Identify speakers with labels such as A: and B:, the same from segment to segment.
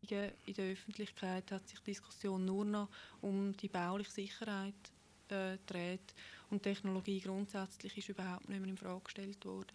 A: Entscheidungen in der Öffentlichkeit hat sich die Diskussion nur noch um die bauliche Sicherheit dreht und Technologie grundsätzlich ist überhaupt nicht mehr in Frage gestellt worden.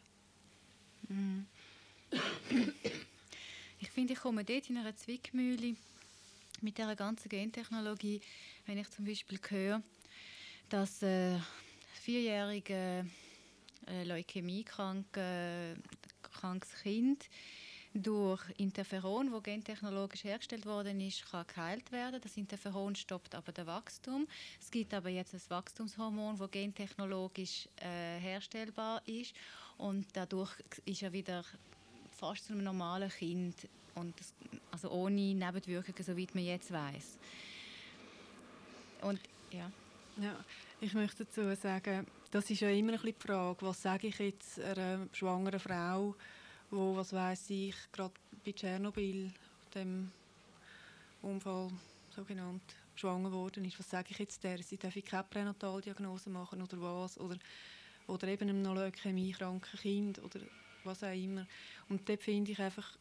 B: Ich finde, ich komme dort in einer Zwickmühle mit dieser ganzen Gentechnologie, wenn ich zum Beispiel höre, dass 4-jährige leukämiekrankes Kind durch Interferon, das gentechnologisch hergestellt worden ist, kann geheilt werden. Das Interferon stoppt aber das Wachstum. Es gibt aber jetzt ein Wachstumshormon, das gentechnologisch herstellbar ist und dadurch ist er wieder fast zu einem normalen Kind und das, also ohne Nebenwirkungen, soweit man jetzt weiß. Und ja,
A: ich möchte dazu sagen, das ist ja immer ein bisschen die Frage, was sage ich jetzt einer schwangeren Frau, wo, was weiss ich, gerade bei Tschernobyl, dem Unfall sogenannt, schwanger geworden ist. Was sage ich jetzt der? Sie darf keine Pränataldiagnose machen oder was? Oder eben einem noch leukämiekranken Kind oder was auch immer. Und dort finde ich einfach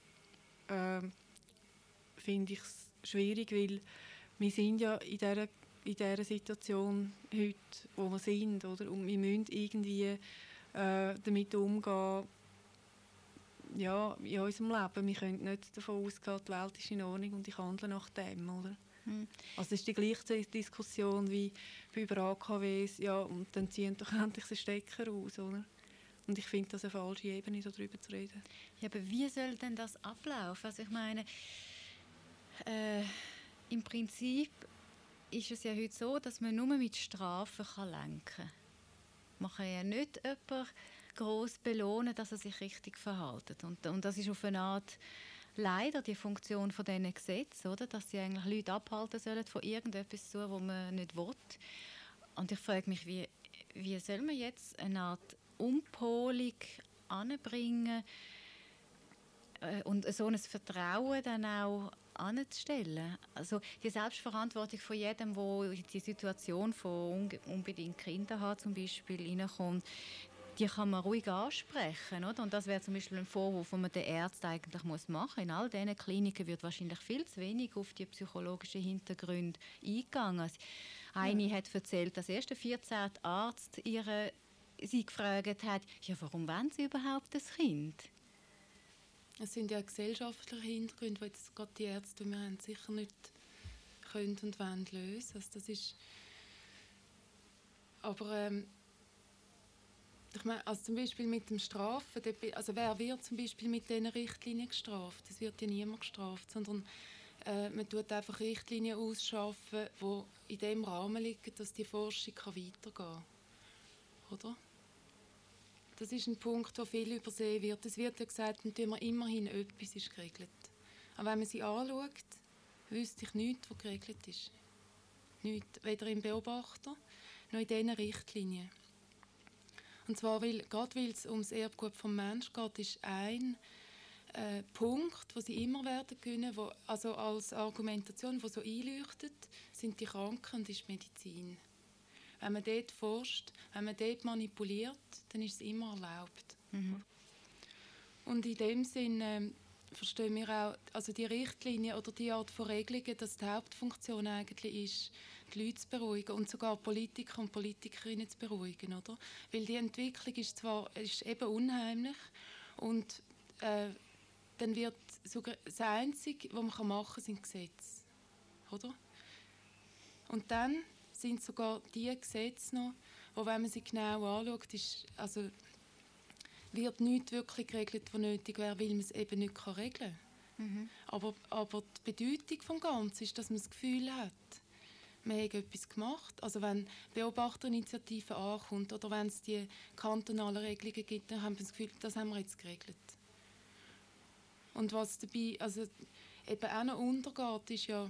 A: es schwierig, weil wir sind ja in dieser Situation heute, wo wir sind, oder? Und wir müssen irgendwie damit umgehen, ja, in unserem Leben. Wir können nicht davon ausgehen, die Welt ist in Ordnung und ich handle nach dem, oder? Also es ist die gleiche Diskussion wie über AKWs, ja, und dann ziehen doch endlich den Stecker raus, oder? Und ich finde das eine falsche Ebene, darüber zu reden.
B: Ja, aber wie soll denn das ablaufen? Also ich meine, im Prinzip ist es ja heute so, dass man nur mit Strafen lenken kann. Man kann ja nicht jemanden gross belohnen, dass er sich richtig verhält. Und das ist auf eine Art leider die Funktion von diesen Gesetzen, oder? Dass sie eigentlich Leute abhalten sollen von irgendetwas zu, was man nicht will. Und ich frage mich, wie soll man jetzt eine Art Umpolung anbringen und so ein Vertrauen dann auch anzustellen. Also die Selbstverantwortung von jedem, der in die Situation von unbedingt Kinder hat, zum Beispiel reinkommt, die kann man ruhig ansprechen, oder? Und das wäre zum Beispiel ein Vorwurf, den man den Ärzten eigentlich machen muss. In all diesen Kliniken wird wahrscheinlich viel zu wenig auf die psychologischen Hintergründe eingegangen. Eine hat erzählt, dass erst der 14. Arzt sie gefragt hat, ja, warum wollen sie überhaupt das Kind?
C: Es sind ja gesellschaftliche Hintergründe, die jetzt gerade die Ärzte, wir haben, sicher nicht können und wollen lösen. Also das ist, aber ich meine, also zum Beispiel mit dem Strafen, also wer wird zum Beispiel mit diesen Richtlinien gestraft? Es wird ja niemand gestraft, sondern man tut einfach Richtlinien ausschaffen, die in dem Rahmen liegen, dass die Forschung weitergehen kann. Oder? Das ist ein Punkt, der viel übersehen wird. Es wird ja gesagt, dann immerhin etwas ist geregelt. Aber wenn man sie anschaut, wüsste ich nichts, was geregelt ist. Nichts, weder im Beobachter noch in diesen Richtlinien. Und zwar, gerade weil es um das Erbgut des Menschen geht, ist ein Punkt, den sie immer werden können, also als Argumentation, die so einleuchtet, sind die Kranken und ist Medizin. Wenn man dort forscht, wenn man dort manipuliert, dann ist es immer erlaubt. Und in dem Sinn verstehen wir auch, also die Richtlinie oder die Art von Regelungen, dass die Hauptfunktion eigentlich ist, die Leute zu beruhigen und sogar Politiker und Politikerinnen zu beruhigen, oder? Weil die Entwicklung ist eben unheimlich und dann wird sogar das Einzige, was man machen kann, sind Gesetze, oder? Und dann sind sogar die Gesetze noch, wo, wenn man sie genau anschaut, wird nichts wirklich geregelt, was nötig wäre, weil man es eben nicht regeln kann. Aber die Bedeutung des Ganzen ist, dass man das Gefühl hat, man hat etwas gemacht. Also wenn Beobachterinitiative ankommt oder wenn es die kantonalen Regelungen gibt, dann haben wir das Gefühl, das haben wir jetzt geregelt. Und was dabei also eben auch noch untergeht, ist ja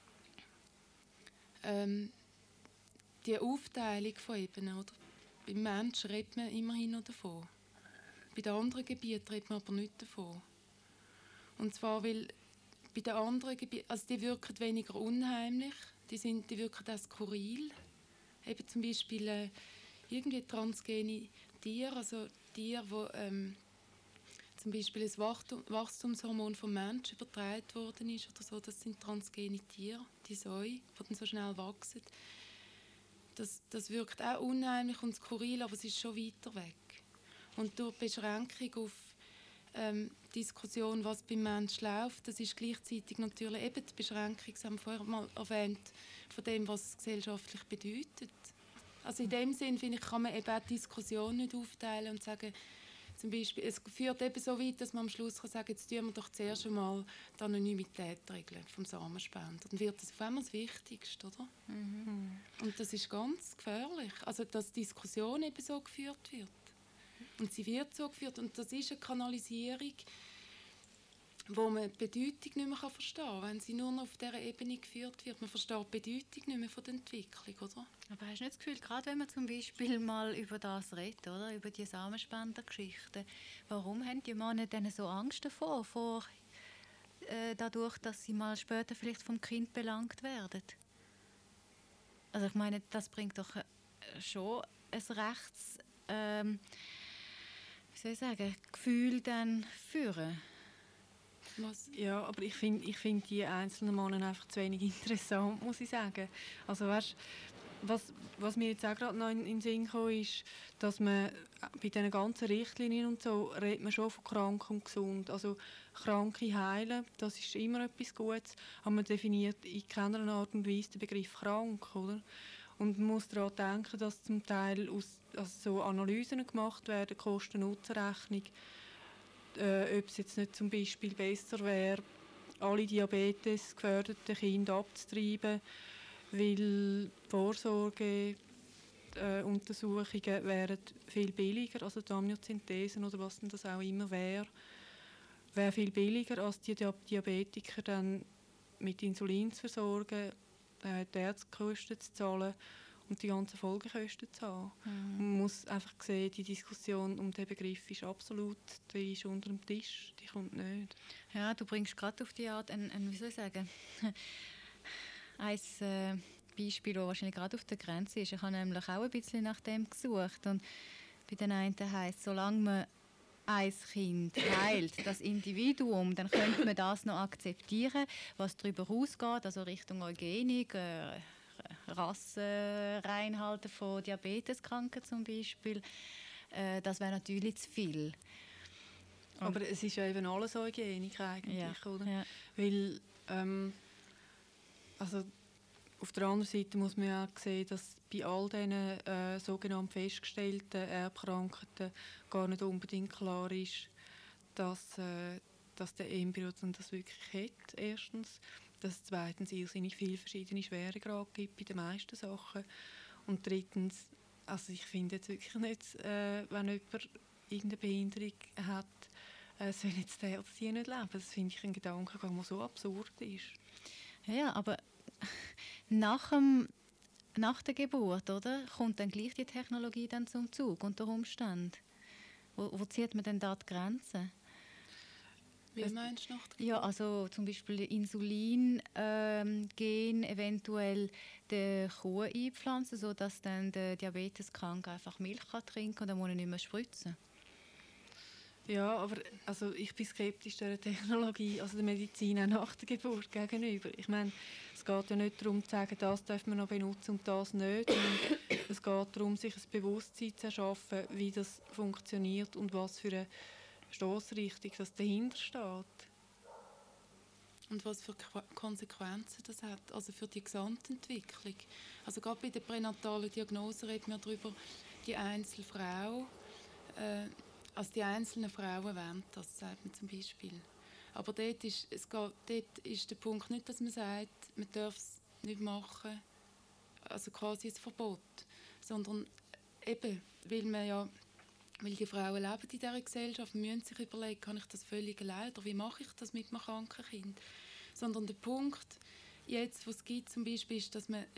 C: die Aufteilung von Ebenen. Oder? Beim Menschen redet man immerhin noch davon. Bei den anderen Gebieten redet man aber nicht davon. Und zwar, weil bei den anderen Gebieten, also die wirken weniger unheimlich, die wirken auch skurril. Eben zum Beispiel irgendwie transgene Tiere, also Tiere, die zum Beispiel ein Wachstumshormon vom Menschen übertragen worden ist oder so, das sind transgene Tiere, die Säue, die dann so schnell wachsen. Das wirkt auch unheimlich und skurril, aber es ist schon weiter weg. Und durch die Beschränkung auf Diskussion, was beim Menschen läuft, das ist gleichzeitig natürlich eben die Beschränkung, das haben wir vorher mal erwähnt, von dem, was es gesellschaftlich bedeutet. Also in dem Sinn, finde ich, kann man eben auch die Diskussion nicht aufteilen und sagen, zum Beispiel, es führt eben so weit, dass man am Schluss kann sagen, jetzt tun wir doch zuerst einmal die Anonymität regeln vom Samenspender. Dann wird das auf einmal das Wichtigste, oder? Mhm. Und das ist ganz gefährlich. Also, dass die Diskussion eben so geführt wird. Und sie wird so geführt. Und das ist eine Kanalisierung, wo man die Bedeutung nicht mehr verstehen kann, wenn sie nur noch auf dieser Ebene geführt wird. Man versteht die Bedeutung nicht mehr von der Entwicklung, oder?
B: Aber hast du nicht das Gefühl, gerade wenn man zum Beispiel mal über das redet, oder? Über die Samenspendergeschichten, warum haben die Männer denn so Angst davor, dadurch, dass sie mal später vielleicht vom Kind belangt werden? Also ich meine, das bringt doch schon ein Rechts... wie soll ich sagen, Gefühl dann führen.
A: Ja, aber ich find die einzelnen Männer einfach zu wenig interessant, muss ich sagen. Also weißt, was mir jetzt auch gerade noch in den Sinn kam, ist, dass man bei diesen ganzen Richtlinien und so, redet man schon von krank und gesund. Also Kranke heilen, das ist immer etwas Gutes, aber man definiert in keiner Art und Weise den Begriff krank, oder? Und man muss daran denken, dass zum Teil so Analysen gemacht werden, Kosten-Nutzen-Rechnung, ob es jetzt nicht zum Beispiel besser wäre, alle Diabetes gefährdeten Kinder abzutreiben, weil Vorsorgeuntersuchungen wären viel billiger, also die Amniosynthesen oder was denn das auch immer wäre viel billiger, als die Diabetiker dann mit Insulin zu versorgen, die Ärztekosten zu zahlen und die ganzen Folgekosten zu haben. Mhm. Man muss einfach sehen, die Diskussion um den Begriff ist absolut, die ist unter dem Tisch, die kommt nicht.
B: Ja, du bringst gerade auf die Art wie soll ich sagen, ein Beispiel, das wahrscheinlich gerade auf der Grenze ist. Ich habe nämlich auch ein bisschen nach dem gesucht und bei den einen heisst es, solange man ein Kind heilt, das Individuum, dann könnte man das noch akzeptieren, was darüber ausgeht, also Richtung Eugenik, Rassenreinhalten von Diabeteskranken zum Beispiel, das wäre natürlich zu viel.
A: Aber es ist ja eben alles Eugenik eigentlich, ja, oder? Ja. Weil, also auf der anderen Seite muss man ja sehen, dass bei all diesen sogenannten festgestellten Erbkrankheiten gar nicht unbedingt klar ist, dass der Embryo dann das wirklich hat, erstens. Dass es zweitens irrsinnig viele verschiedene Schweregrade gibt bei den meisten Sachen. Und drittens, also ich finde jetzt wirklich nicht, wenn jemand irgendeine Behinderung hat, soll jetzt der oder die nicht leben. Das finde ich ein Gedankengang, der so absurd ist.
B: Ja, aber nach der Geburt, oder, kommt dann gleich die Technologie dann zum Zug unter Umständen. Wo zieht man denn da die Grenze?
C: Wie meinst du nach der Geburt?
B: Ja, also zum Beispiel Insulin Gen eventuell der Kuh einpflanzen, sodass dann der Diabeteskranke einfach Milch trinken kann und dann muss er nicht mehr spritzen.
A: Ja, aber also ich bin skeptisch der Technologie, also der Medizin auch nach der Geburt gegenüber. Ich meine, es geht ja nicht darum zu sagen, das darf man noch benutzen und das nicht. Es geht darum, sich ein Bewusstsein zu erschaffen, wie das funktioniert und was für eine Stossrichtung das dahinter steht.
C: Und was für Konsequenzen das hat, also für die Gesamtentwicklung. Also gerade bei der pränatalen Diagnose reden wir darüber, die einzelne Frau, also die einzelnen Frauen wollen das, sagt man zum Beispiel. Aber dort ist der Punkt nicht, dass man sagt, man darf es nicht machen, also quasi ein Verbot, sondern eben, weil die Frauen leben in dieser Gesellschaft, müssen sich überlegen, kann ich das völlig allein oder wie mache ich das mit einem kranken Kind? Sondern der Punkt, jetzt, was es gibt zum Beispiel, ist, dass man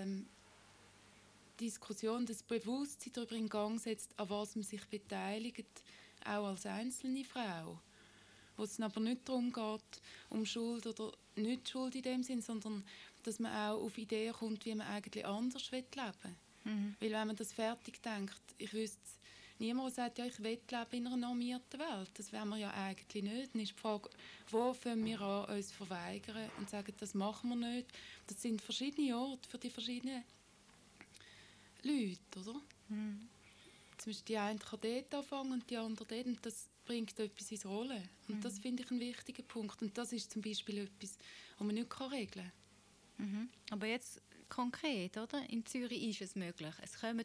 C: Diskussion, das Bewusstsein darüber in Gang setzt, an was man sich beteiligt, auch als einzelne Frau. Wo es aber nicht darum geht, um Schuld oder nicht Schuld in dem Sinn, sondern dass man auch auf Ideen kommt, wie man eigentlich anders leben will. Mhm. Weil wenn man das fertig denkt, ich wüsste niemand sagt, ja, ich will leben in einer normierten Welt. Das wollen wir ja eigentlich nicht. Dann ist die Frage, wo fangen wir an, uns verweigern und sagen, das machen wir nicht. Das sind verschiedene Orte für die verschiedenen Leute, oder? Zum Beispiel die eine kann dort anfangen und die andere dort. Und das bringt etwas ins Rollen. Und das finde ich einen wichtigen Punkt. Und das ist zum Beispiel etwas, was man nicht regeln kann.
B: Aber jetzt konkret, oder? In Zürich ist es möglich. Es kommen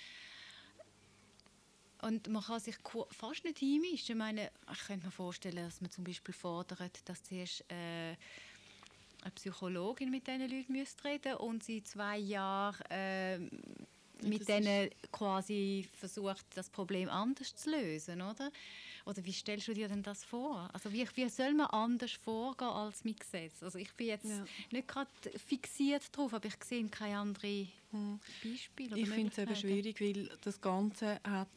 B: und man kann sich fast nicht einmischen. Ich meine, ich könnte mir vorstellen, dass man zum Beispiel fordert, dass zuerst eine Psychologin mit diesen Leuten reden müsste und sie 2 Jahre mit denen quasi versucht, das Problem anders zu lösen, oder? Oder wie stellst du dir denn das vor? Also wie soll man anders vorgehen als mit Gesetz? Also ich bin jetzt nicht gerade fixiert drauf, aber ich sehe keine anderen Beispiele.
A: Ich finde es eben schwierig, weil das Ganze hat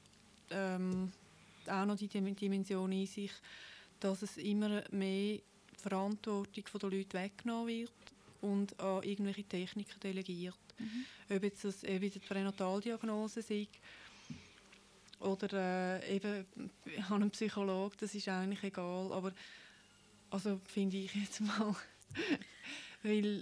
A: auch noch die Dimension in sich, dass es immer mehr Verantwortung von den Leuten weggenommen wird und an irgendwelche Techniken delegiert. Ob jetzt das eben die Pränataldiagnose ist oder eben an einen Psychologen, das ist eigentlich egal. Aber also finde ich jetzt mal, weil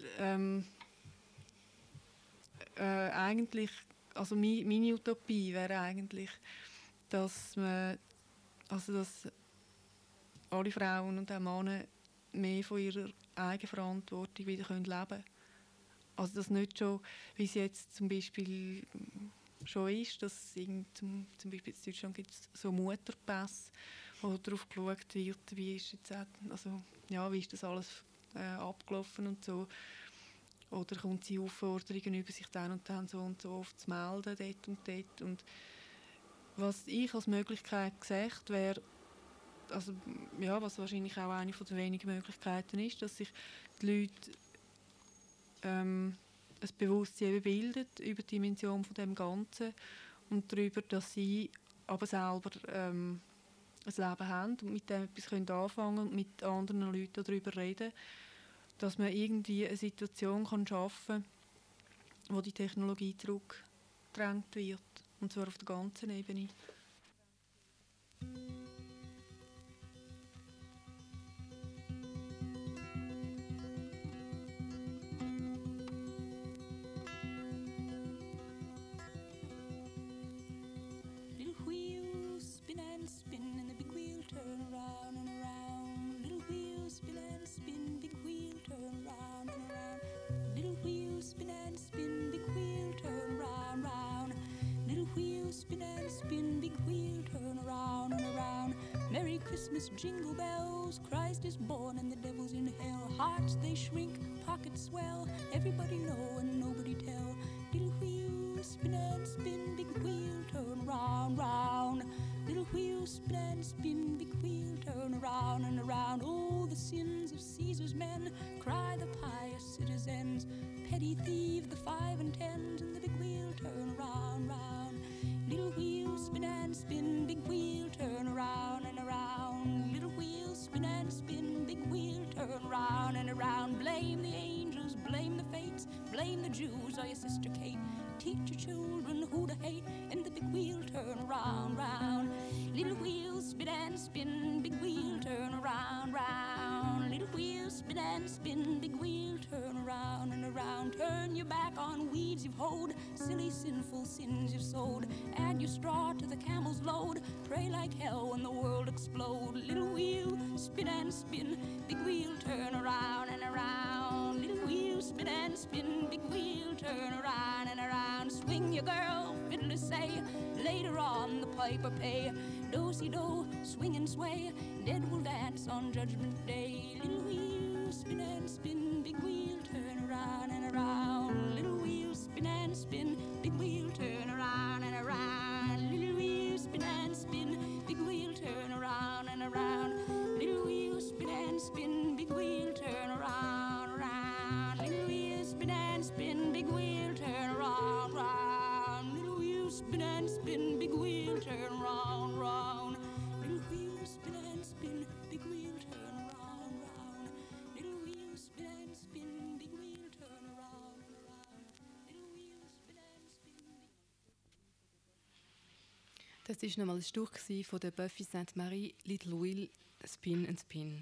A: eigentlich, also meine Utopie wäre eigentlich, dass man, also dass alle Frauen und auch Männer mehr von ihrer Eigenverantwortung wieder leben können. Also das nicht schon, wie es jetzt zum Beispiel schon ist, dass zum Beispiel in Deutschland gibt es so Mutterpässe, wo darauf geschaut wird, wie ist jetzt also, ja, wie ist das alles abgelaufen und so. Oder kommt sie Aufforderungen über sich dann und so oft zu melden, dort und dort. Und was ich als Möglichkeit gesagt wäre, also, ja, was wahrscheinlich auch eine der wenigen Möglichkeiten ist, dass sich die Leute ein Bewusstsein bildet über die Dimension von dem Ganzen und darüber, dass sie aber selber ein Leben haben und mit dem etwas anfangen können und mit anderen Leuten darüber reden, dass man irgendwie eine Situation schaffen kann, wo die Technologie zurückgedrängt wird, und zwar auf der ganzen Ebene.
D: Christmas jingle bells, Christ is born and the devil's in hell. Hearts they shrink, pockets swell, everybody know and nobody tell. Little wheel, spin and spin, big wheel, turn round, round. Little wheel, spin and spin, big wheel, turn around and around. Oh, the sins of Caesar's men, cry the pious citizens. Petty thief, the 5 and 10s, and the big wheel, turn around, round. Little wheel, spin and spin, big wheel, turn around and around. Little wheel, spin and spin, big wheel, turn around and around. Blame the angels, blame the fates, blame the Jews or your sister Kate. Teach your children who to hate, and the big wheel, turn around, round. Little wheel, spin and spin, big wheel, turn around, round. Little wheel, spin and spin, big wheel, turn around and around. Turn your back on weeds you've hoed, silly sinful sins you've sowed. Add your straw to the camel's load, pray like hell when the world explode. Little wheel, spin and spin, big wheel, turn around and around. Little wheel, spin and spin, big wheel, turn around and around. Swing your girl, fiddler say, later on the piper pay. Do-si-do, swing and sway, dead will dance on Judgment Day. Little wheel, spin and spin, big wheel, turn around and around. Little wheel, spin and spin, big wheel, turn around and around. Little wheel, spin and spin, big wheel, turn around and around. Little wheel, spin and spin, big wheel, turn around, around. Little wheel, spin and spin, big wheel, turn around, round. Little wheel, spin and spin, big wheel, turn round, round. Little wheel, spin and spin, big wheel, turn round, round.
C: Das war nochmal ein Stück von der Buffy Sainte-Marie, Little Will, Spin and Spin.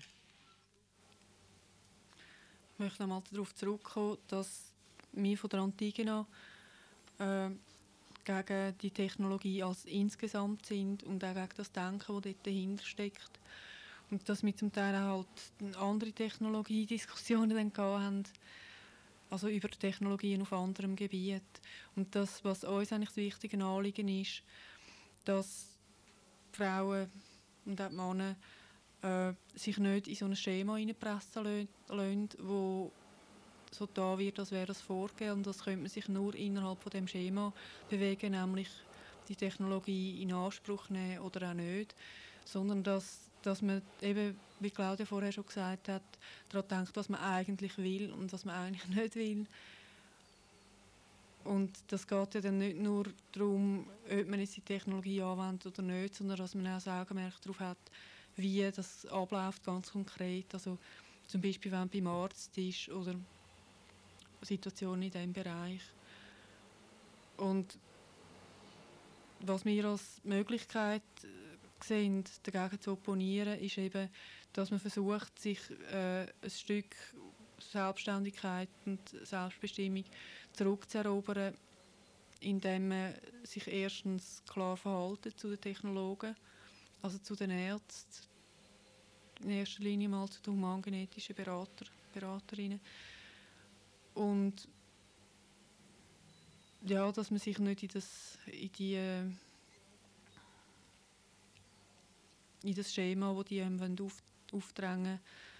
A: Ich möchte nochmal darauf zurückkommen, dass wir von der Antigena gegen die Technologie als insgesamt sind und auch gegen das Denken, das dort dahinter steckt. Und dass wir zum Teil auch halt andere Technologiediskussionen dann haben, also über Technologien auf anderem Gebiet. Und das, was uns eigentlich das wichtige Anliegen ist, dass die Frauen und auch die Männer sich nicht in so ein Schema hineinpressen lassen, wo so da wird, als wäre das vorgegeben. Und das könnte man sich nur innerhalb von dem Schema bewegen, nämlich die Technologie in Anspruch nehmen oder auch nicht. Sondern dass man eben, wie Claudia vorher schon gesagt hat, daran denkt, was man eigentlich will und was man eigentlich nicht will. Und das geht ja dann nicht nur darum, ob man jetzt die Technologie anwendet oder nicht, sondern dass man auch das Augenmerk darauf hat, wie das abläuft, ganz konkret. Also zum Beispiel, wenn man beim Arzt ist oder Situationen in diesem Bereich. Und was wir als Möglichkeit sehen, dagegen zu opponieren, ist eben, dass man versucht, sich ein Stück Selbstständigkeit und Selbstbestimmung zurückzuerobern, indem man sich erstens klar verhält zu den Technologen, also zu den Ärzten, in erster Linie mal zu den humangenetischen Beraterinnen. Und ja, dass man sich nicht in das Schema, das die aufdrängen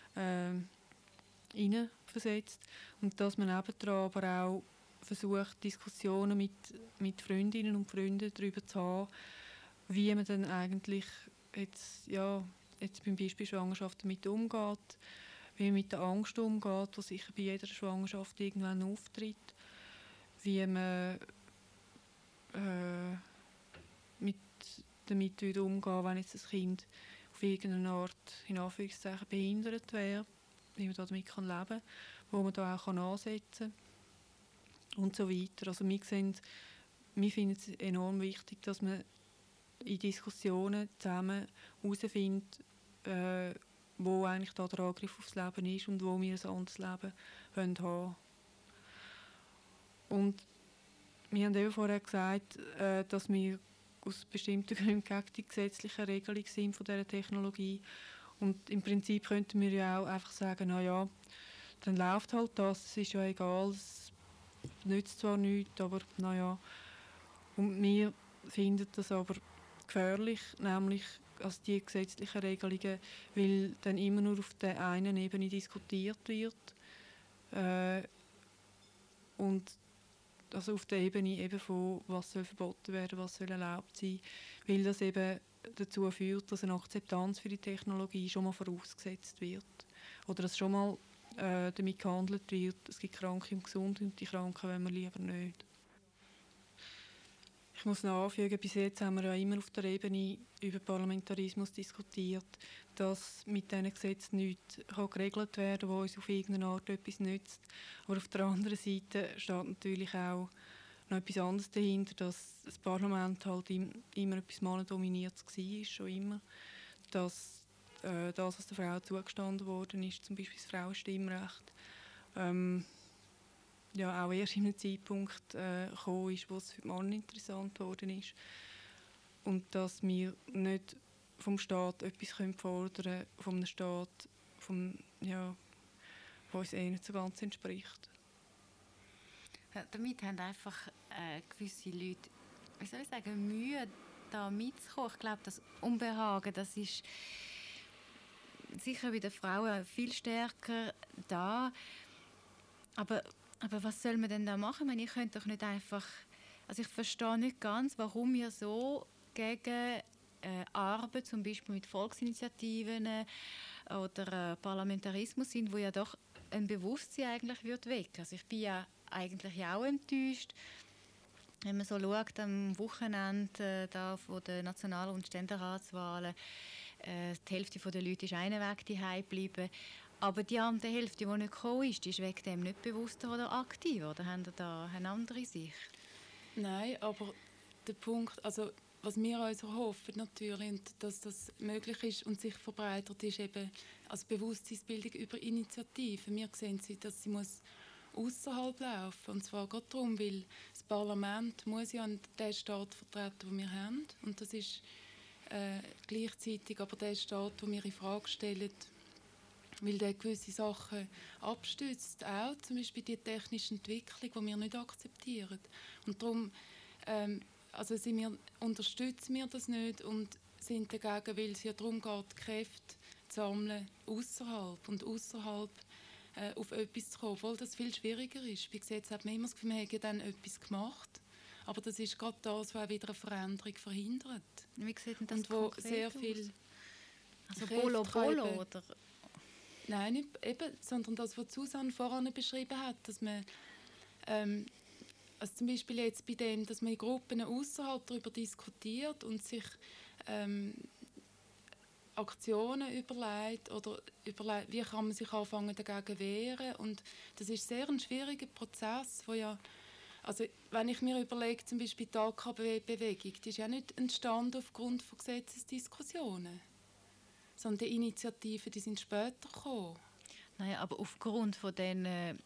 A: hineinversetzt. Und dass man nebendran aber auch versucht, Diskussionen mit Freundinnen und Freunden darüber zu haben, wie man dann eigentlich jetzt beim Beispiel Schwangerschaft damit umgeht, wie man mit der Angst umgeht, die sicher bei jeder Schwangerschaft irgendwann auftritt, wie man damit umgehen, wenn jetzt das Kind auf irgendeine Art, in Anführungszeichen, behindert wäre, wie man damit leben kann, wo man da auch ansetzen kann und so weiter. Also wir finden es enorm wichtig, dass man in Diskussionen zusammen herausfindet, wo eigentlich da der Angriff aufs Leben ist und wo wir ein anderes Leben haben wollen. Und wir haben eben vorher gesagt, dass wir aus bestimmten Gründen gegen die gesetzliche Regelung sind von dieser Technologie. Und im Prinzip könnten wir ja auch einfach sagen, na ja, dann läuft halt das, es ist ja egal, es nützt zwar nichts, aber naja. Und wir finden das aber gefährlich, nämlich als die gesetzlichen Regelungen, weil dann immer nur auf der einen Ebene diskutiert wird und also auf der Ebene eben von, was soll verboten werden, was soll erlaubt sein, weil das eben dazu führt, dass eine Akzeptanz für die Technologie schon mal vorausgesetzt wird. Oder dass schon mal damit gehandelt wird, es gibt Kranke und Gesunde und die Kranken wollen wir lieber nicht. Ich muss noch anfügen, bis jetzt haben wir ja immer auf der Ebene über Parlamentarismus diskutiert, dass mit diesen Gesetzen nichts geregelt werden kann, was uns auf irgendeine Art etwas nützt. Aber auf der anderen Seite steht natürlich auch noch etwas anderes dahinter, dass das Parlament halt immer etwas mannendominiertes war, schon immer. Dass das, was der Frau zugestanden worden ist, zum Beispiel das Frauenstimmrecht, ja auch erst in einem Zeitpunkt gekommen ist, wo es für die Männer interessant geworden ist. Und dass wir nicht vom Staat etwas fordern können, von einem Staat, der uns nicht so ganz entspricht.
B: Damit haben einfach gewisse Leute, wie soll ich sagen, Mühe, da mitzukommen. Ich glaube, das Unbehagen, das ist sicher bei den Frauen viel stärker da. Aber was soll man denn da machen? Ich meine, ich könnte doch nicht einfach... Also ich verstehe nicht ganz, warum wir so gegen Arbeit, zum Beispiel mit Volksinitiativen oder Parlamentarismus sind, wo ja doch ein Bewusstsein eigentlich wird weg. Also ich bin ja eigentlich auch enttäuscht, wenn man so schaut, am Wochenende da von den National- und Ständeratswahlen, die Hälfte der Leute ist einen Weg daheim geblieben. Aber die andere Hälfte, die nicht gekommen ist, die ist wegen dem nicht bewusster oder aktiver. Oder haben Sie da eine andere Sicht?
C: Nein, aber der Punkt, also was wir uns erhoffen natürlich, und dass das möglich ist und sich verbreitert, ist eben als Bewusstseinsbildung über Initiativen. Wir sehen, dass sie muss außerhalb laufen, und zwar gerade darum, weil das Parlament muss ja den Staat vertreten, den wir haben, und das ist gleichzeitig aber der Staat, den wir in Frage stellen, weil der gewisse Sachen abstützt, auch zum Beispiel die technische Entwicklung, die wir nicht akzeptieren. Und darum also unterstützen wir das nicht und sind dagegen, weil es ja darum geht, Kräfte zu sammeln außerhalb und außerhalb auf etwas zu kommen, obwohl das viel schwieriger ist. Wie gesagt, hat man immer das Gefühl, wir haben dann etwas gemacht, aber das ist gerade das, was auch wieder eine Veränderung verhindert.
B: Wie sieht denn das
C: und wo
B: konkret
C: sehr
B: aus?
C: viel
B: Also
C: Kräfte
B: Bolo
C: treiben.
B: oder?
C: Nein, nicht eben, sondern das, was Susanne vorhin beschrieben hat, dass man also zum Beispiel jetzt bei dem, dass man in Gruppen außerhalb darüber diskutiert und sich Aktionen überlegt oder überlegt, wie kann man sich anfangen dagegen wehren, und das ist sehr ein schwieriger Prozess, wo ja, also wenn ich mir überlege, zum Beispiel die AKW-Bewegung, die ist ja nicht entstanden aufgrund von Gesetzesdiskussionen, sondern die Initiativen, die sind später gekommen.
B: Nein, aber aufgrund von der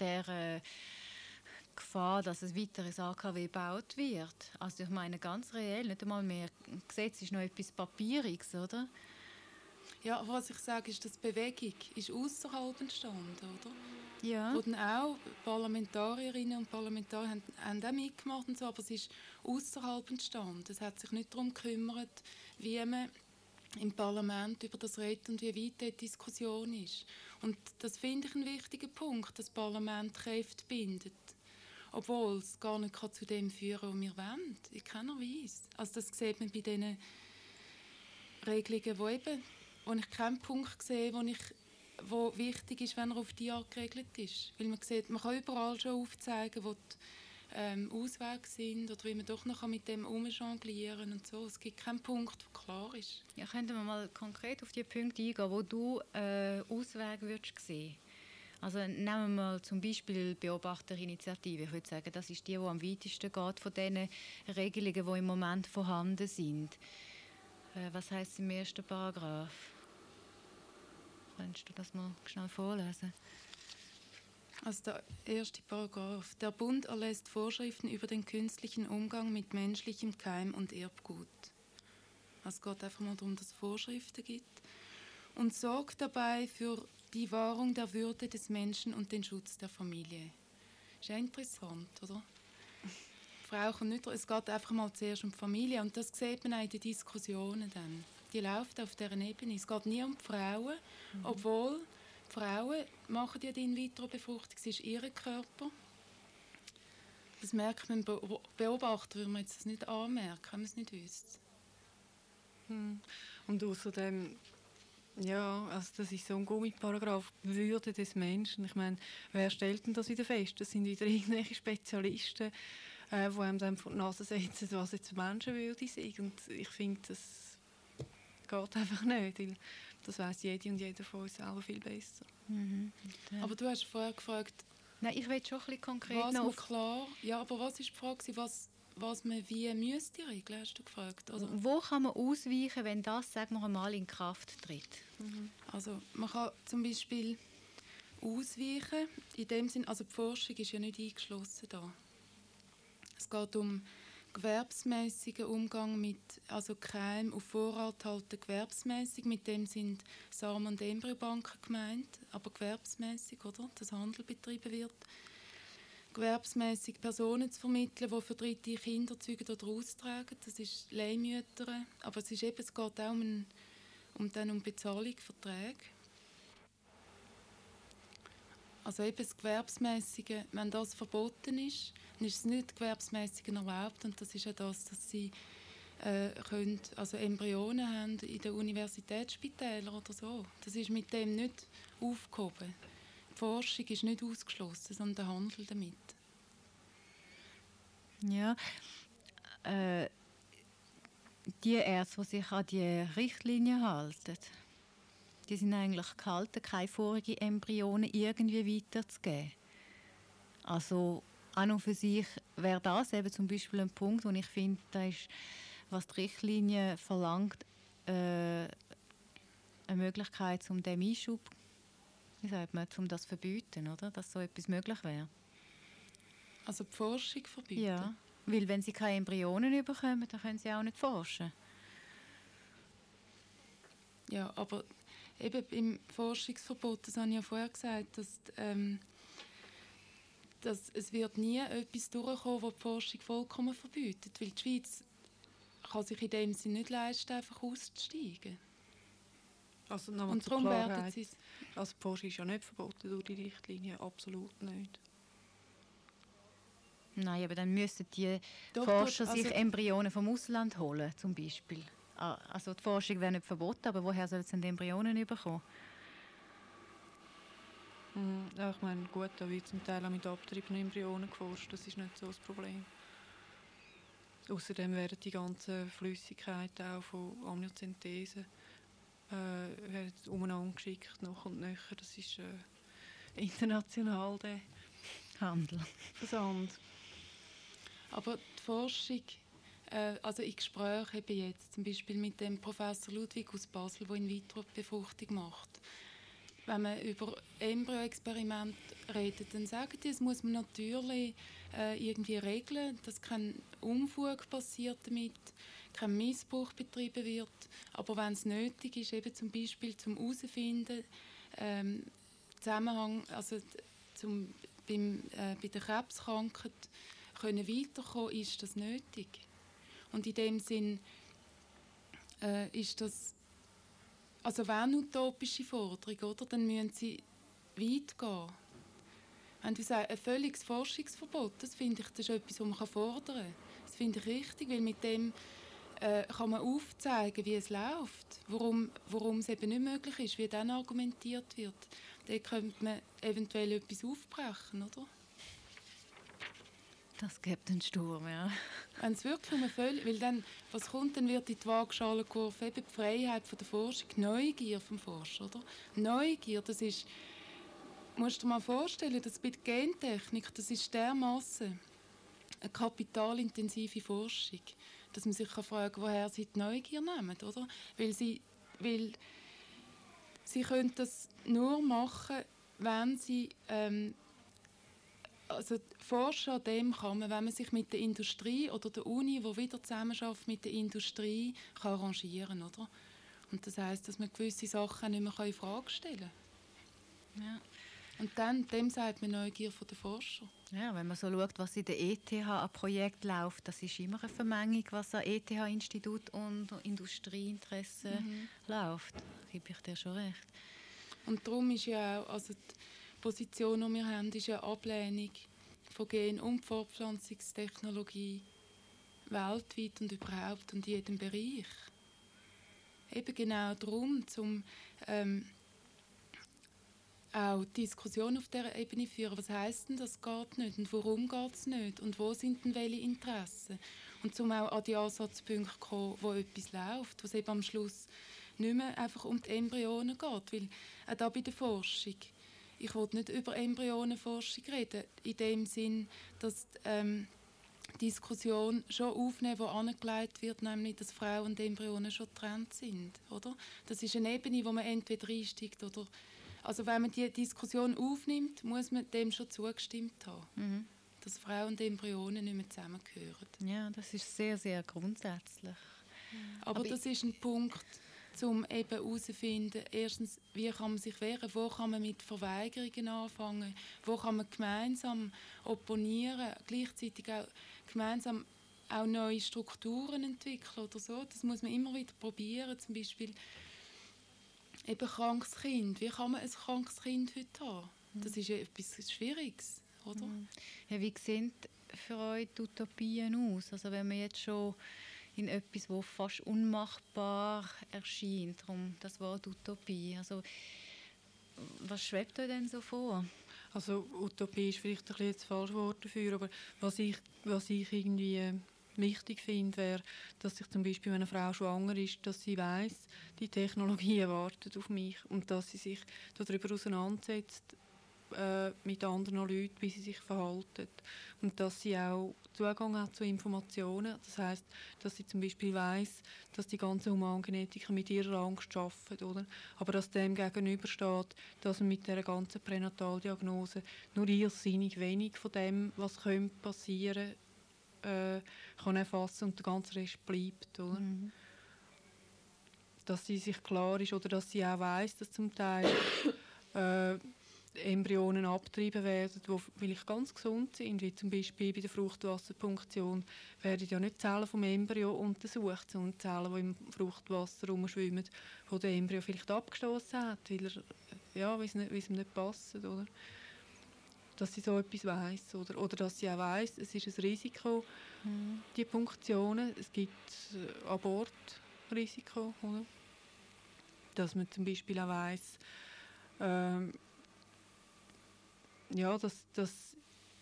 B: Gefahr, dass ein weiteres AKW gebaut wird. Also ich meine ganz reell, nicht einmal mehr. Ein Gesetz ist noch etwas Papieriges, oder?
C: Ja, aber was ich sage, ist, dass die Bewegung ist außerhalb entstanden, oder?
B: Ja.
C: Wo dann auch Parlamentarierinnen und Parlamentarier haben auch mitgemacht und so, aber es ist außerhalb entstanden. Es hat sich nicht darum gekümmert, wie man im Parlament über das redet und wie weit die Diskussion ist. Und das finde ich einen wichtigen Punkt, dass das Parlament Kräfte bindet. Obwohl es gar nicht zu dem führen kann, was wir wollen, in keiner Weise. Also das sieht man bei diesen Regelungen, wo ich keinen Punkt sehe, wo wichtig ist, wenn er auf die Art geregelt ist. Weil man sieht, man kann überall schon aufzeigen, wo die Auswege sind oder wie man doch noch mit dem umjonglieren und so. Es gibt keinen Punkt, der klar ist.
B: Ja, könnten wir mal konkret auf die Punkte eingehen, wo du Auswege würdest sehen? Also nehmen wir mal zum Beispiel Beobachterinitiative. Ich würde sagen, das ist die am weitesten geht von diesen Regelungen, die im Moment vorhanden sind. Was heisst im ersten Paragraph? Kannst du das mal schnell vorlesen?
C: Also der erste Paragraph. Der Bund erlässt Vorschriften über den künstlichen Umgang mit menschlichem Keim- und Erbgut. Also es geht einfach mal darum, dass es Vorschriften gibt. Und sorgt dabei für die Wahrung der Würde des Menschen und den Schutz der Familie. Ist ja interessant, oder? Frau kommt nicht, es geht einfach mal zuerst um die Familie, und das sieht man auch in den Diskussionen dann. Die läuft auf dieser Ebene. Es geht nie um die Frauen, obwohl die Frauen machen ja die In-vitro-Befruchtung, es ist ihr Körper. Das merkt man, Beobachter würde man jetzt das nicht anmerken, wenn man es nicht wüsste.
A: Und außerdem, ja, also das ist so ein Gummiparagraf, Würde des Menschen. Ich meine, wer stellt denn das wieder fest? Das sind wieder irgendwelche Spezialisten, die einem dann vor die Nase setzen, was jetzt Menschenwürde ist. Und ich finde, das geht einfach nicht, weil das weiss jede und jeder von uns selber viel besser.
B: Ja.
C: Aber du hast vorher gefragt,
B: Nein, ich will schon ein bisschen konkret
C: was
B: noch
C: man klar... Ja, aber was ist die Frage, was man wie müsste regeln, hast du gefragt? Oder?
B: Wo kann man ausweichen, wenn das, sagen wir mal, in Kraft tritt?
C: Also man kann zum Beispiel ausweichen, in dem Sinn, also die Forschung ist ja nicht eingeschlossen da. Es geht um gewerbsmäßigen Umgang mit, also Keim auf Vorrat halten gewerbsmäßig, mit dem sind Samen- und Embryobanken gemeint, aber gewerbsmäßig, oder? Dass Handel betrieben wird. Gewerbsmäßig Personen zu vermitteln, die für dritte Kinder zeugen oder austragen, das ist Leihmütter, aber es geht auch um Bezahlung, Verträge. Also eben das Gewerbsmäßige, wenn das verboten ist, dann ist es nicht Gewerbsmäßigen erlaubt, und das ist ja das, dass sie also Embryonen haben in den Universitätsspitälern oder so. Das ist mit dem nicht aufgehoben. Die Forschung ist nicht ausgeschlossen, sondern der Handel damit.
B: Ja, die Ärzte, die sich an die Richtlinien halten, die sind eigentlich gehalten, keine vorigen Embryonen irgendwie weiterzugeben. Also an und für sich wäre das eben zum Beispiel ein Punkt, wo ich finde, da ist was die Richtlinie verlangt, eine Möglichkeit, um dem Einschub, wie sagt man, um das zu verbieten, oder? Dass so etwas möglich wäre.
C: Also die Forschung verbieten?
B: Ja, weil wenn sie keine Embryonen bekommen, dann können sie auch nicht forschen.
C: Ja, aber eben beim Forschungsverbot, das habe ich ja vorher gesagt, dass es wird nie etwas durchkommen, das die Forschung vollkommen verbietet, weil die Schweiz kann sich in dem Sinne nicht leisten, einfach auszusteigen.
A: Also nochmal
C: Und
A: zur
C: darum werden
A: Klarheit.
C: sie es...
A: Also die Forschung ist ja nicht verboten durch die Richtlinie, absolut nicht.
B: Nein, aber dann müssten die
C: Doch,
B: Forscher
C: also-
B: sich Embryonen vom Ausland holen, zum Beispiel. Also die Forschung wäre nicht verboten, aber woher sollen sie denn die Embryonen bekommen?
A: Ja, ich meine, gut, da wird zum Teil auch mit abgetriebenen Embryonen geforscht, das ist nicht so das Problem. Außerdem werden die ganzen Flüssigkeiten auch von Amniozentese werden umeinander geschickt, nach und nach. Das ist international der
B: Handel.
A: Versand.
C: Aber die Forschung, also in Gesprächen eben jetzt, zum Beispiel mit dem Professor Ludwig aus Basel, der In-vitro-Befruchtung macht, wenn man über Embryoexperimente redet, dann sagen die, das muss man natürlich irgendwie regeln, dass kein Unfug passiert damit, kein Missbrauch betrieben wird. Aber wenn es nötig ist, eben zum Beispiel zum herausfinden, Zusammenhang, also bei der Krebskrankheit können weiterkommen, ist das nötig. Und in dem Sinn ist das also wäre eine utopische Forderung, oder? Dann müssen sie weit gehen. Wenn du sagst, ein völliges Forschungsverbot, das finde ich, das ist etwas, was man fordern kann. Das finde ich richtig, weil mit dem kann man aufzeigen, wie es läuft, warum es eben nicht möglich ist, wie dann argumentiert wird. Dann könnte man eventuell etwas aufbrechen, oder?
B: Das gibt einen Sturm, ja.
C: Wenn es wirklich um weil dann, was kommt, dann wird in die Waagschale geworfen, eben die Freiheit von der Forschung, die Neugier vom Forscher, oder? Neugier, das ist, musst du dir mal vorstellen, dass bei der Gentechnik, das ist dermassen eine kapitalintensive Forschung, dass man sich fragen kann, woher sie die Neugier nehmen, oder? Weil sie können das nur machen, wenn sie also forschen an dem kann man, wenn man sich mit der Industrie oder der Uni, die wieder zusammenarbeitet mit der Industrie, kann arrangieren, oder? Und das heisst, dass man gewisse Sachen nicht mehr in Frage stellen kann.
B: Ja.
C: Und dann, dem sagt man Neugier von den Forscher.
B: Ja, wenn man so schaut, was in der ETH an Projekt läuft, das ist immer eine Vermengung, was an ETH-Institut und Industrieinteresse läuft. Da gebe ich dir schon recht.
C: Und darum ist ja auch, also die Position, die wir haben, ist eine Ablehnung von Gen- und Fortpflanzungstechnologie weltweit und überhaupt und in jedem Bereich. Eben genau darum, um auch Diskussion auf dieser Ebene führen. Was heisst denn, das geht nicht und warum geht es nicht und wo sind denn welche Interessen? Und um auch an die Ansatzpunkte zu kommen, wo etwas läuft, wo es eben am Schluss nicht mehr einfach um die Embryonen geht. Weil auch da bei der Forschung, ich will nicht über Embryonenforschung reden, in dem Sinn, dass die Diskussion schon aufnehmen, wo angelegt wird, nämlich, dass Frauen und Embryonen schon getrennt sind. Oder? Das ist eine Ebene, wo man entweder einsteigt oder... Also wenn man die Diskussion aufnimmt, muss man dem schon zugestimmt haben, dass Frauen und Embryonen nicht mehr zusammengehören.
B: Ja, das ist sehr, sehr grundsätzlich.
C: Aber das ist ein Punkt, um eben herauszufinden, erstens, wie kann man sich wehren, wo kann man mit Verweigerungen anfangen, wo kann man gemeinsam opponieren, gleichzeitig auch gemeinsam auch neue Strukturen entwickeln oder so. Das muss man immer wieder probieren, zum Beispiel eben krankes Kind. Wie kann man ein krankes Kind heute haben? Das ist ja etwas Schwieriges, oder?
B: Ja, wie sehen für euch die Utopien aus? Also wenn man jetzt schon in etwas, das fast unmachbar erscheint, darum das Wort Utopie. Also, was schwebt euch denn so vor?
A: Also Utopie ist vielleicht ein bisschen das falsche Wort dafür, aber was ich irgendwie wichtig finde, wäre, dass sich zum Beispiel, wenn eine Frau schwanger ist, dass sie weiss, die Technologie wartet auf mich und dass sie sich darüber auseinandersetzt, mit anderen Leuten, wie sie sich verhalten. Und dass sie auch Zugang hat zu Informationen. Das heisst, dass sie zum Beispiel weiss, dass die ganzen Humangenetiker mit ihrer Angst arbeiten, oder? Aber dass dem gegenübersteht, dass man mit dieser ganzen Pränataldiagnose nur irrsinnig wenig von dem, was könnte passieren, kann erfassen und der ganze Rest bleibt, oder?
B: Mhm.
A: Dass sie sich klar ist oder dass sie auch weiss, dass zum Teil Embryonen abgetrieben werden, die vielleicht ganz gesund sind, wie zum Beispiel bei der Fruchtwasserpunktion werden ja nicht Zellen vom Embryo untersucht, sondern Zellen, die im Fruchtwasser rumschwimmen, wo der Embryo vielleicht abgestoßen hat, weil es ihm nicht passt, oder? Dass sie so etwas weiss, oder dass sie auch weiss, es ist ein Risiko, die Punktionen, es gibt Abortrisiko, oder? Dass man zum Beispiel auch weiss, dass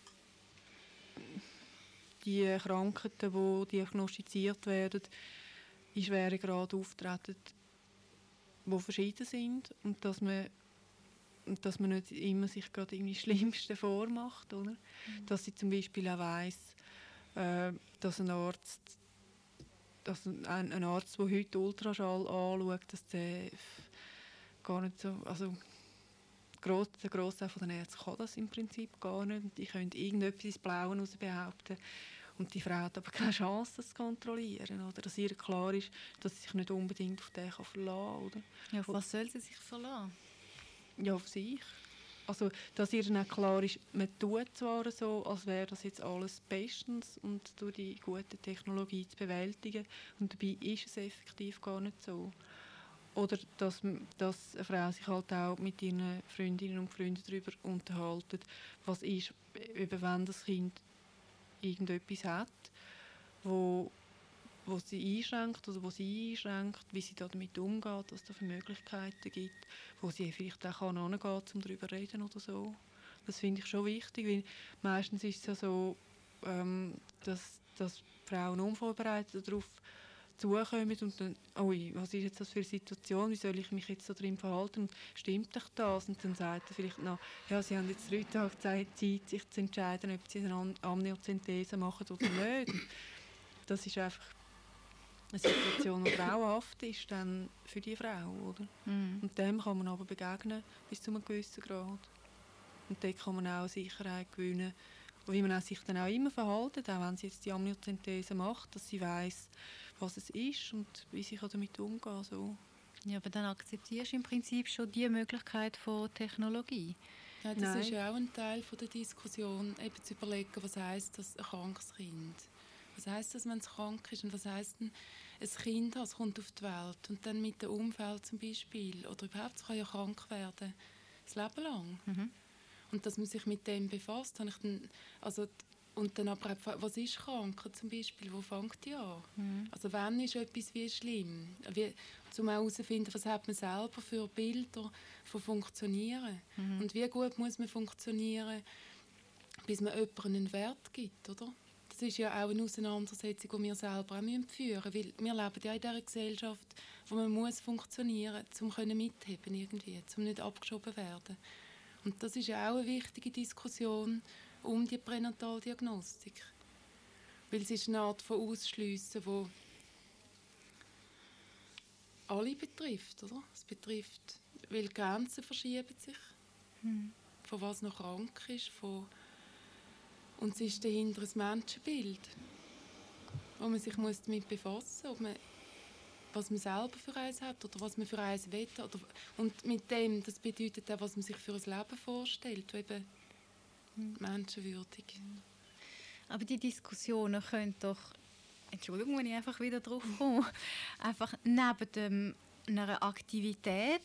A: die Krankheiten, die diagnostiziert werden, in Schweregrad auftreten, die verschieden sind und dass man nicht immer sich gerade irgendwie das Schlimmste vormacht, oder? Dass sie zum Beispiel auch weiss, dass ein Arzt, der heute Ultraschall anschaut, dass der gar nicht so, also der Grossteil von den Ärzten kann das im Prinzip gar nicht. Die können irgendetwas ins Blaue raus behaupten. Und die Frau hat aber keine Chance, das zu kontrollieren. Oder? Dass ihr klar ist, dass sie sich nicht unbedingt auf den verlassen kann. Oder?
B: Ja, auf was soll sie sich verlassen?
A: Ja, auf sich. Also, dass ihr dann auch klar ist, man tut zwar so, als wäre das jetzt alles bestens und durch die gute Technologie zu bewältigen. Und dabei ist es effektiv gar nicht so. Oder dass eine Frau sich halt auch mit ihren Freundinnen und Freunden darüber unterhält, was ist, wenn das Kind irgendetwas hat, wo sie einschränkt oder wo sie einschränkt, wie sie damit umgeht, was es da für Möglichkeiten gibt, wo sie vielleicht auch hingehen kann, um darüber zu reden oder so. Das finde ich schon wichtig, weil meistens ist es ja so, dass Frauen unvorbereitet darauf zukommen und dann, ui, was ist jetzt das für eine Situation, wie soll ich mich jetzt so drin verhalten, und stimmt doch das? Und dann sagt er vielleicht noch, ja, sie haben jetzt 3 Tage Zeit, sich zu entscheiden, ob sie eine Amniozentese machen oder nicht. Das ist einfach eine Situation, die grauenhaft ist dann für die Frau, oder? Und dem kann man aber begegnen bis zu einem gewissen Grad. Und dort kann man auch Sicherheit gewinnen, wie man sich dann auch immer verhält, auch wenn sie jetzt die Amniozentese macht, dass sie weiss, was es ist und wie sie damit umgehen kann. So.
B: Ja, aber dann akzeptierst du im Prinzip schon die Möglichkeit von Technologie.
C: Ja, das ist ja auch ein Teil von der Diskussion, eben zu überlegen, was heisst das ein krankes Kind? Was heisst das, wenn es krank ist? Und was heisst denn, ein Kind das kommt auf die Welt und dann mit dem Umfeld zum Beispiel, oder überhaupt, es kann ja krank werden, das Leben lang. Und dass man sich mit dem befasst, habe ich dann, also, und dann aber auch, was ist Krankheit zum Beispiel, wo fängt die an? Also wann ist etwas wie schlimm? Um herauszufinden, was hat man selber für Bilder von Funktionieren? Und wie gut muss man funktionieren, bis man jemandem einen Wert gibt, oder? Das ist ja auch eine Auseinandersetzung, die wir selber auch führen müssen, weil wir leben ja in dieser Gesellschaft, wo man muss funktionieren muss, um mitheben irgendwie, um nicht abgeschoben werden. Und das ist ja auch eine wichtige Diskussion um die Pränataldiagnostik. Weil es ist eine Art von Ausschliessen, die alle betrifft, oder? Es betrifft, weil die Grenzen verschieben sich, von was noch krank ist, und es ist dahinter ein Menschenbild, wo man sich damit befassen muss, was man selber für eins hat oder was man für eins will. Und mit dem, das bedeutet auch, was man sich für ein Leben vorstellt, eben menschenwürdig.
B: Aber die Diskussionen können doch, Entschuldigung, wenn ich einfach wieder drauf komme, einfach neben einer Aktivität,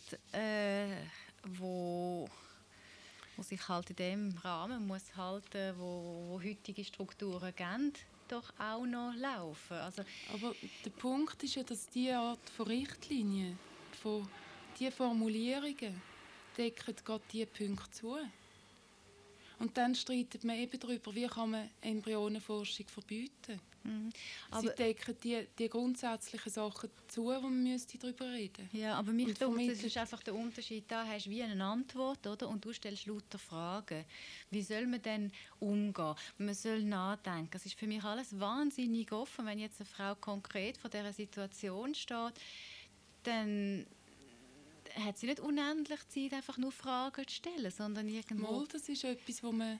B: wo sich halt in dem Rahmen muss halten, wo heutige Strukturen geben, doch auch noch laufen. Also,
C: aber der Punkt ist ja, dass diese Art von Richtlinien, von diese Formulierungen, decken gerade diese Punkte zu. Und dann streitet man eben darüber, wie kann man Embryonenforschung verbieten. Sie decken die grundsätzlichen Sachen zu, wo man darüber reden müsste.
B: Ja, aber mich denkt, das ist einfach der Unterschied. Da hast du wie eine Antwort, oder? Und du stellst lauter Fragen. Wie soll man denn umgehen? Man soll nachdenken. Es ist für mich alles wahnsinnig offen. Wenn jetzt eine Frau konkret vor dieser Situation steht, dann hat sie nicht unendlich Zeit, einfach nur Fragen zu stellen, sondern irgendwo...
C: Mal, das ist etwas, wo man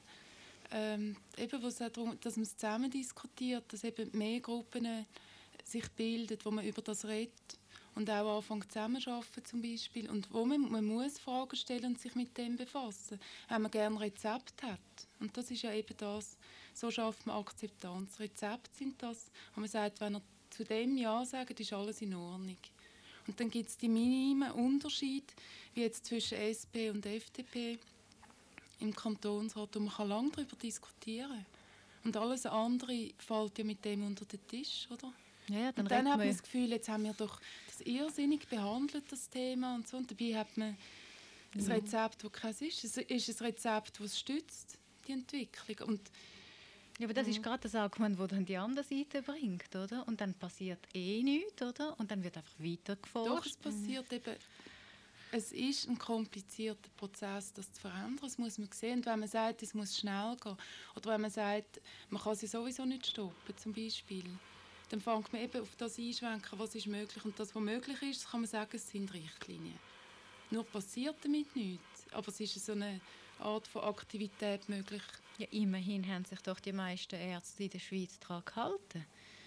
C: eben, wo es auch darum, dass man es zusammen diskutiert, dass eben mehr Gruppen sich bilden, wo man über das redet und auch anfängt zusammenzuarbeiten zum Beispiel. Und wo man muss Fragen stellen und sich mit dem befassen, wenn man gerne Rezept hat. Und das ist ja eben das, so schafft man Akzeptanz. Rezepte sind das, wo man sagt, wenn er zu dem Ja sagt, ist alles in Ordnung. Und dann gibt es die minimen Unterschiede, wie jetzt zwischen SP und FDP im Kantonsrat, wo man lange darüber diskutieren kann. Und alles andere fällt ja mit dem unter den Tisch, oder?
B: Ja,
C: dann hat man das Gefühl, jetzt haben wir doch das irrsinnig behandelt, das Thema und so. Und dabei hat man ein Rezept, das keins ist. Es ist ein Rezept, das stützt, die Entwicklung. Und
B: ja, aber das ist gerade das Argument, das dann die andere Seite bringt, oder? Und dann passiert nichts, oder? Und dann wird einfach weitergeforscht.
C: Doch, es passiert eben. Es ist ein komplizierter Prozess, das zu verändern. Das muss man sehen. Und wenn man sagt, es muss schnell gehen, oder wenn man sagt, man kann sie sowieso nicht stoppen, zum Beispiel, dann fängt man eben auf das einschwenken, was ist möglich. Und das, was möglich ist, kann man sagen, es sind Richtlinien. Nur passiert damit nichts. Aber es ist so eine Art von Aktivität möglich.
B: Ja, immerhin haben sich doch die meisten Ärzte in der Schweiz daran gehalten.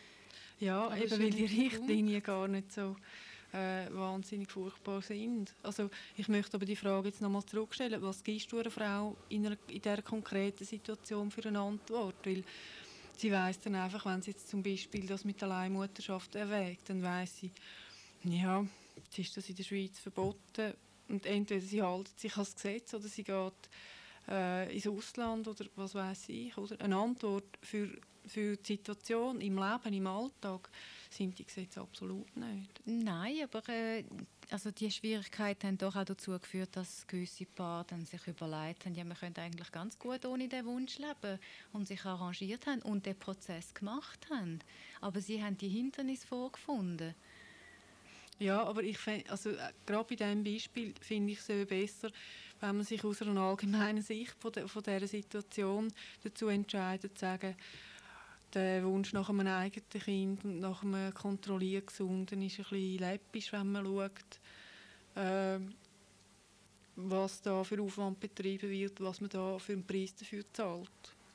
A: Ja,
C: aber
A: eben weil die Richtlinien gar nicht so wahnsinnig furchtbar sind. Also ich möchte aber die Frage jetzt nochmal zurückstellen. Was gibst du einer Frau in dieser konkreten Situation für eine Antwort? Weil sie weiss dann einfach, wenn sie jetzt zum Beispiel das mit der Leihmutterschaft erwägt, dann weiss sie, ja, jetzt ist das in der Schweiz verboten. Und entweder sie hält sich an das Gesetz oder sie geht ins Ausland oder was weiß ich. Oder? Eine Antwort für die Situation im Leben, im Alltag, sind die Gesetze absolut nicht.
B: Nein, aber also die Schwierigkeiten haben doch auch dazu geführt, dass gewisse Paare dann sich überlegt haben, ja, wir können eigentlich ganz gut ohne den Wunsch leben und sich arrangiert haben und den Prozess gemacht haben. Aber sie haben die Hindernisse vorgefunden.
A: Ja, aber ich find, also gerade bei diesem Beispiel finde ich es besser, wenn man sich aus einer allgemeinen Sicht von dieser Situation dazu entscheidet, zu sagen, der Wunsch nach einem eigenen Kind und nach einem kontrolliert Gesunden ist ein bisschen läppisch, wenn man schaut, was da für Aufwand betrieben wird, was man da für einen Preis dafür zahlt.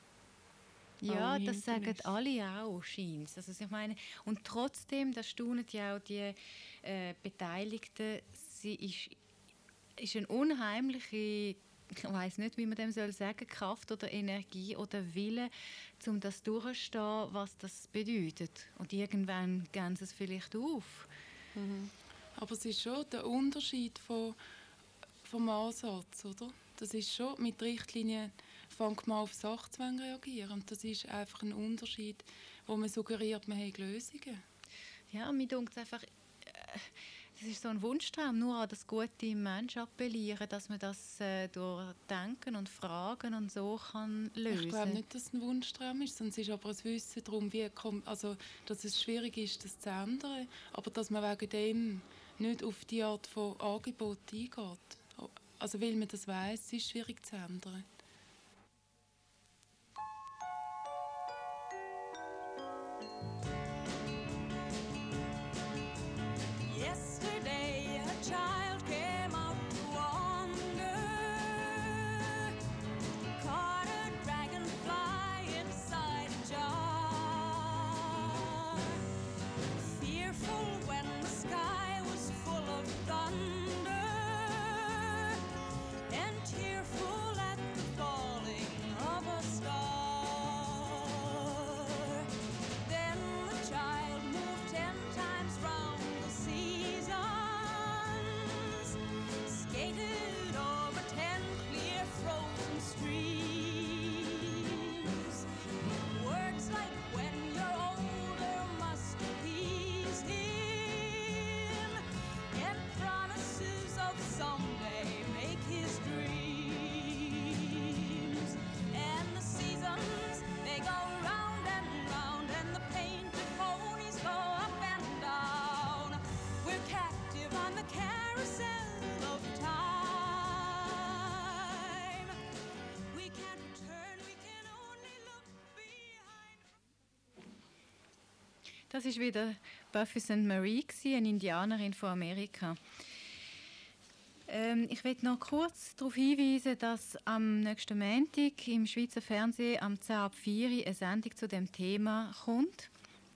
B: Ja, das sagen alle auch, scheint. Also ich meine, und trotzdem, das staunen ja auch die Beteiligten, sie ist eine unheimliche, ich weiss nicht, wie man dem sagen soll, Kraft oder Energie oder Wille, um das durchzustehen, was das bedeutet. Und irgendwann gehen sie es vielleicht auf.
C: Mhm. Aber es ist schon der Unterschied vom Ansatz, oder? Das ist schon, mit Richtlinien fängt man auf Sachzwänge reagieren. Und das ist einfach ein Unterschied, wo man suggeriert, man hat Lösungen.
B: Ja, mir denkt einfach, das ist so ein Wunschtraum, nur an das Gute im Menschen appellieren, dass man das durch Denken und Fragen und so kann lösen.
C: Ich glaube nicht, dass es ein Wunschtraum ist, sondern es ist aber ein Wissen darum, dass es schwierig ist, das zu ändern, aber dass man wegen dem nicht auf die Art von Angebot eingeht. Also weil man das weiss, es ist schwierig zu ändern.
D: Yesterday a child came out to wander, caught a dragonfly inside a jar. Fearful when the sky was full of thunder, and tearful at the
B: Das war wieder Buffy St. Marie, eine Indianerin von Amerika. Ich möchte noch kurz darauf hinweisen, dass am nächsten Montag im Schweizer Fernsehen am 10:04 Uhr eine Sendung zu dem Thema kommt.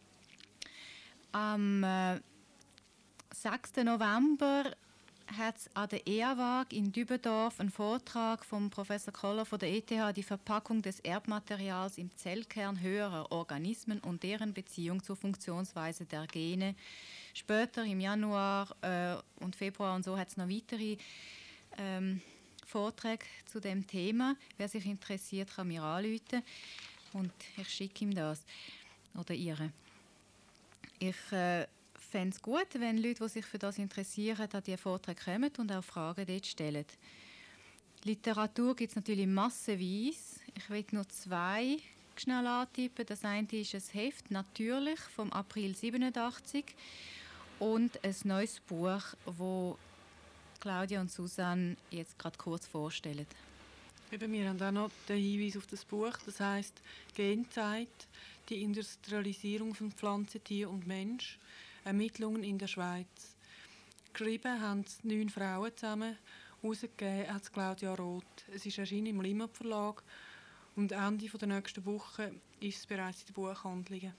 B: Am 6. November hat es an der EAWAG in Dübendorf einen Vortrag vom Professor Koller von der ETH, die Verpackung des Erbmaterials im Zellkern höherer Organismen und deren Beziehung zur Funktionsweise der Gene. Später im Januar und Februar und so hat es noch weitere Vorträge zu dem Thema. Wer sich interessiert, kann mir anrufen und ich schicke ihm das oder ihre. Ich fände es gut, wenn Leute, die sich für das interessieren, an diese Vorträge kommen und auch Fragen dort stellen. Literatur gibt es natürlich massenweise. Ich will nur 2 schnell antippen. Das eine ist ein Heft «Natürlich» vom April 87 und ein neues Buch, das Claudia und Susanne jetzt gerade kurz vorstellen.
A: Wir haben auch noch den Hinweis auf das Buch, das heisst «Genzeit, die Industrialisierung von Pflanze, Tier und Mensch. Ermittlungen in der Schweiz». Geschrieben haben es 9 Frauen zusammen, herausgegeben hat es Claudia Roth. Es ist erschienen im Limmat Verlag und Ende der nächsten Woche ist es bereits in den Buchhandlungen.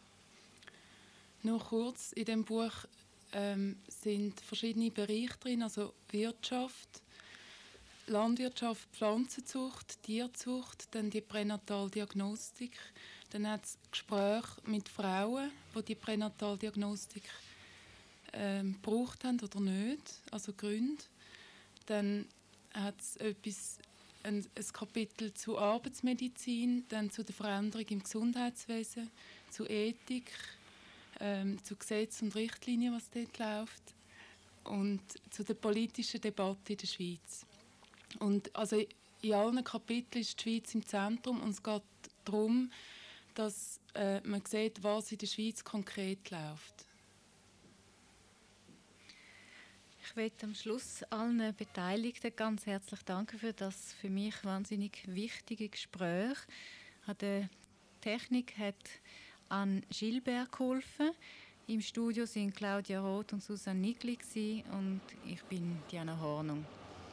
C: Noch kurz, in dem Buch sind verschiedene Bereiche drin, also Wirtschaft, Landwirtschaft, Pflanzenzucht, Tierzucht, dann die Pränataldiagnostik. Dann hat es Gespräche mit Frauen, die Pränataldiagnostik gebraucht haben oder nicht, also Gründe. Dann hat es ein Kapitel zu Arbeitsmedizin, dann zu der Veränderung im Gesundheitswesen, zu Ethik, zu Gesetzen und Richtlinien, was dort läuft, und zu der politischen Debatte in der Schweiz. Und also in allen Kapiteln ist die Schweiz im Zentrum und es geht darum, dass man sieht, was in der Schweiz konkret läuft.
B: Ich möchte am Schluss allen Beteiligten ganz herzlich danken für das für mich wahnsinnig wichtige Gespräch. An der Technik hat Anne Gilbert geholfen. Im Studio sind Claudia Roth und Susanne Nigli und ich bin Diana Hornung.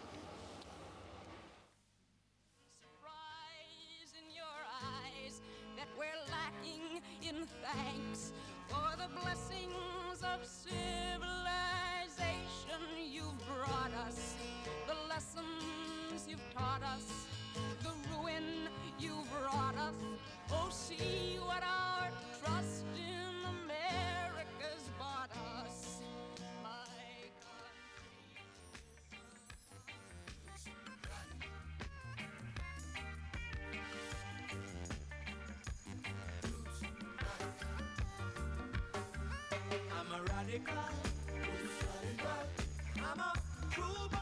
D: Thanks for the blessings of civilization you've brought us, the lessons you've taught us, the ruin you've brought us. Oh, see what our trust in America's bought us, my I'm a radical, I'm a true